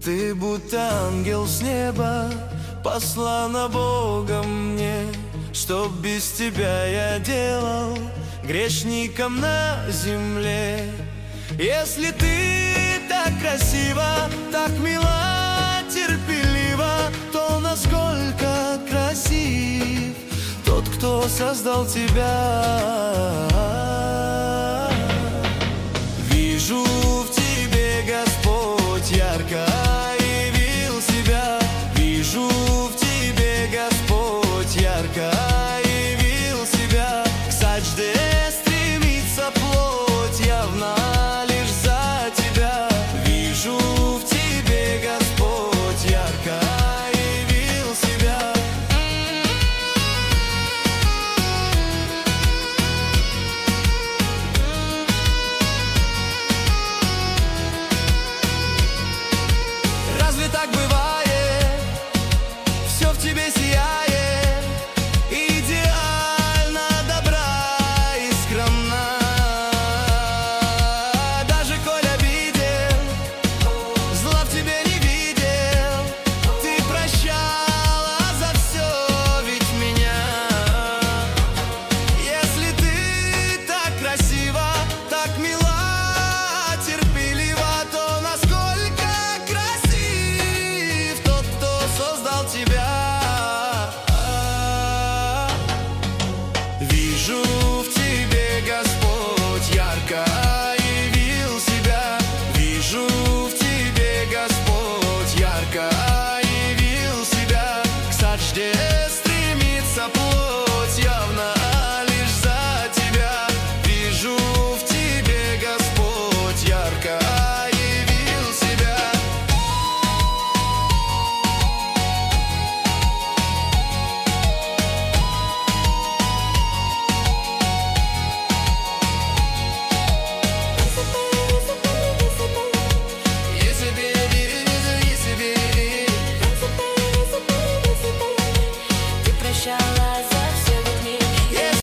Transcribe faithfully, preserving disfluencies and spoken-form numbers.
Ты будто ангел с неба, послана Богом мне. Что без тебя я делал грешником на земле? Если ты так красива, так мила, терпелива, то насколько красив тот, кто создал тебя.